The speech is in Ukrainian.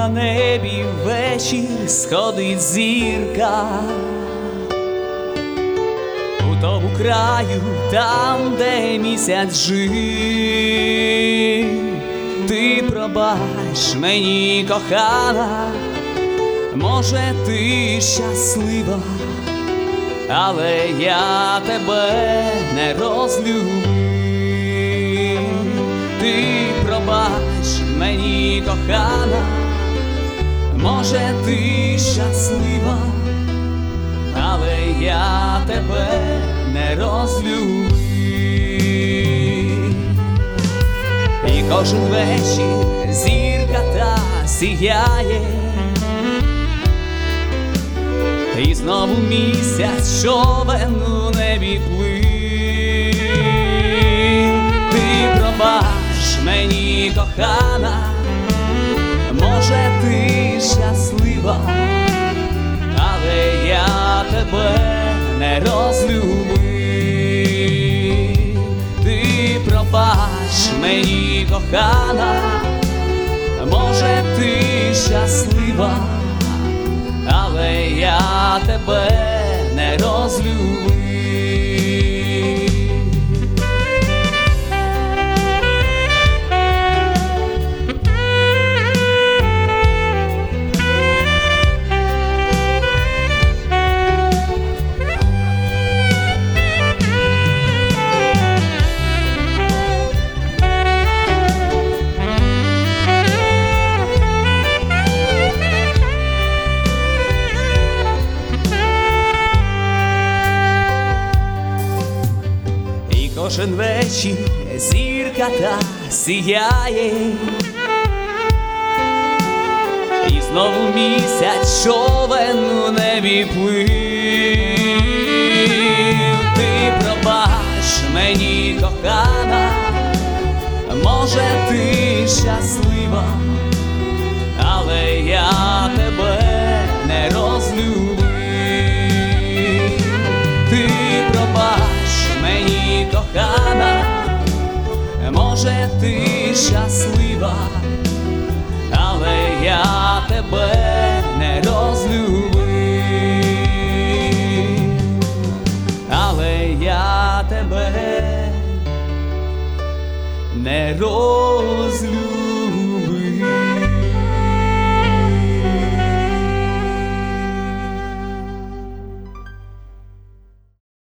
небі ввечір сходить зірка, у тому краю, там, де місяць жив. Ти пробач мені, кохана, може ти щаслива, але я тебе не розлюбив. Ти пробач мені, кохана, може ти щаслива, але я тебе не розлюбив. І кожен вечір зірка та сіяє, і знову місяць човен у небі плив. Ти пробач мені, кохана, може ти щаслива, але я тебе не розлюбив. Ти пробач мені, кохана, може ти щаслива, але я тебе не розлюбив. Кожен вечір зірка та сіяє, і знову місяць човен у небі плив. Ти пробач мені, кохана, може ти щаслива, але я тебе не розлюбив. Ти пробач мені, кохана, може ти щаслива, але я тебе не розлюбив. Але я тебе не розлюбив.